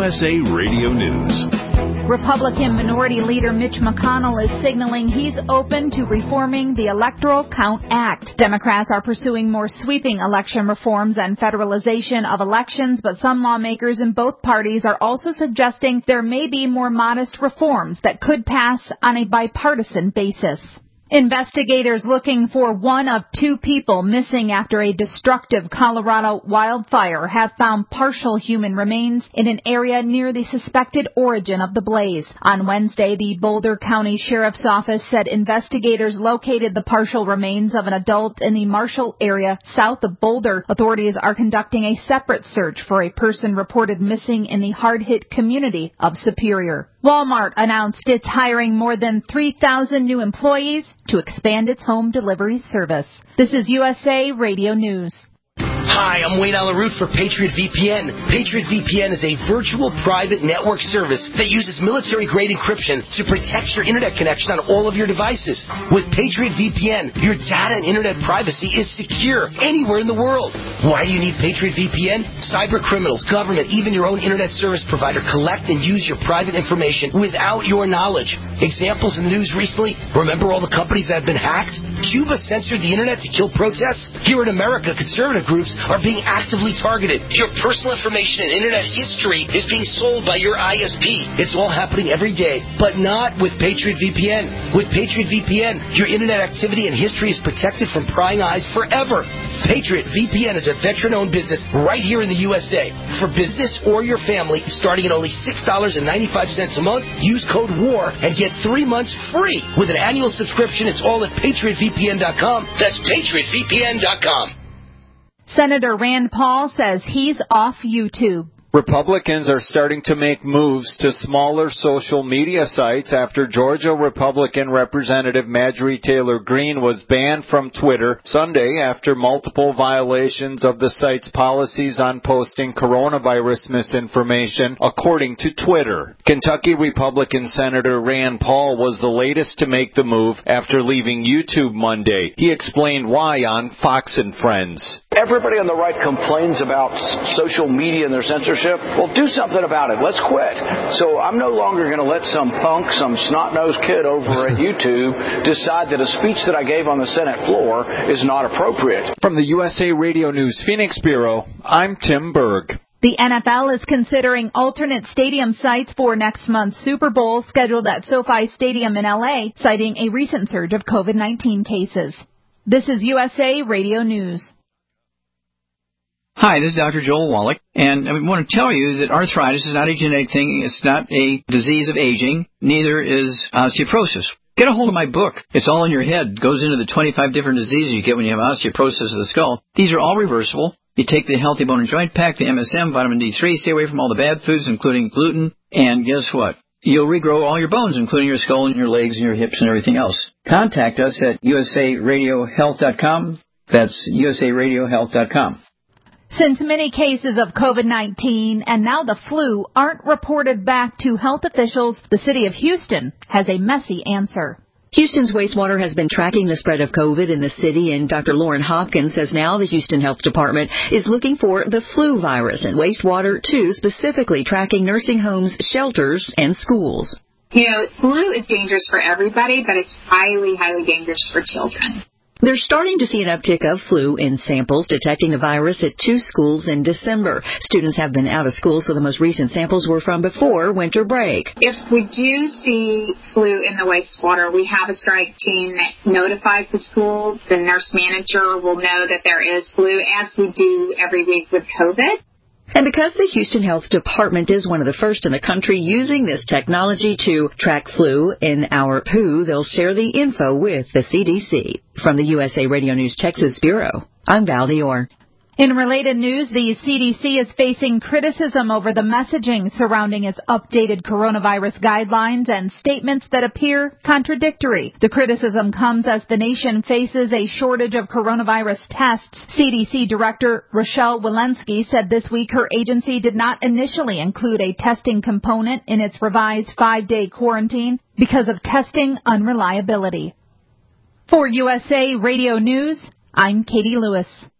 USA Radio News. Republican Minority Leader Mitch McConnell is signaling he's open to reforming the Electoral Count Act. Democrats are pursuing more sweeping election reforms and federalization of elections, but some lawmakers in both parties are also suggesting there may be more modest reforms that could pass on a bipartisan basis. Investigators looking for one of two people missing after a destructive Colorado wildfire have found partial human remains in an area near the suspected origin of the blaze. On Wednesday, the Boulder County Sheriff's Office said investigators located the partial remains of an adult in the Marshall area south of Boulder. Authorities are conducting a separate search for a person reported missing in the hard-hit community of Superior. Walmart announced it's hiring more than 3,000 new employees to expand its home delivery service. This is USA Radio News. Hi, I'm Wayne Alaroot for Patriot VPN. Patriot VPN is a virtual private network service that uses military-grade encryption to protect your internet connection on all of your devices. With Patriot VPN, your data and internet privacy is secure anywhere in the world. Why do you need Patriot VPN? Cyber criminals, government, even your own internet service provider collect and use your private information without your knowledge. Examples in the news recently, remember all the companies that have been hacked? Cuba censored the internet to kill protests? Here in America, conservative groups are being actively targeted. Your personal information and internet history is being sold by your ISP. It's all happening every day, but not with Patriot VPN. With Patriot VPN, your internet activity and history is protected from prying eyes forever. Patriot VPN is a veteran-owned business right here in the USA. For business or your family, starting at only $6.95 a month, use code WAR and get 3 months free. With an annual subscription, it's all at PatriotVPN.com. That's PatriotVPN.com. Senator Rand Paul says he's off YouTube. Republicans are starting to make moves to smaller social media sites after Georgia Republican Representative Marjorie Taylor Greene was banned from Twitter Sunday after multiple violations of the site's policies on posting coronavirus misinformation, according to Twitter. Kentucky Republican Senator Rand Paul was the latest to make the move after leaving YouTube Monday. He explained why on Fox and Friends. Everybody on the right complains about social media and their censorship. Well, do something about it. Let's quit. So I'm no longer going to let some punk, some snot-nosed kid over at YouTube decide that a speech that I gave on the Senate floor is not appropriate. From the USA Radio News Phoenix Bureau, I'm Tim Berg. The NFL is considering alternate stadium sites for next month's Super Bowl, scheduled at SoFi Stadium in L.A., citing a recent surge of COVID-19 cases. This is USA Radio News. Hi, this is Dr. Joel Wallach, and I want to tell you that arthritis is not a genetic thing. It's not a disease of aging. Neither is osteoporosis. Get a hold of my book. It's all in your head. It goes into the 25 different diseases you get when you have osteoporosis of the skull. These are all reversible. You take the Healthy Bone and Joint Pack, the MSM, vitamin D3, stay away from all the bad foods, including gluten, and guess what? You'll regrow all your bones, including your skull and your legs and your hips and everything else. Contact us at usaradiohealth.com. That's usaradiohealth.com. Since many cases of COVID-19 and now the flu aren't reported back to health officials, the city of Houston has a messy answer. Houston's wastewater has been tracking the spread of COVID in the city, and Dr. Lauren Hopkins says now the Houston Health Department is looking for the flu virus in wastewater, too, specifically tracking nursing homes, shelters, and schools. You know, flu is dangerous for everybody, but it's highly, highly dangerous for children. They're starting to see an uptick of flu in samples, detecting the virus at 2 schools in December. Students have been out of school, so the most recent samples were from before winter break. If we do see flu in the wastewater, we have a strike team that notifies the school. The nurse manager will know that there is flu, as we do every week with COVID. And because the Houston Health Department is one of the first in the country using this technology to track flu in our poo, they'll share the info with the CDC. From the USA Radio News Texas Bureau, I'm Val Dior. In related news, the CDC is facing criticism over the messaging surrounding its updated coronavirus guidelines and statements that appear contradictory. The criticism comes as the nation faces a shortage of coronavirus tests. CDC Director Rochelle Walensky said this week her agency did not initially include a testing component in its revised 5-day quarantine because of testing unreliability. For USA Radio News, I'm Katie Lewis.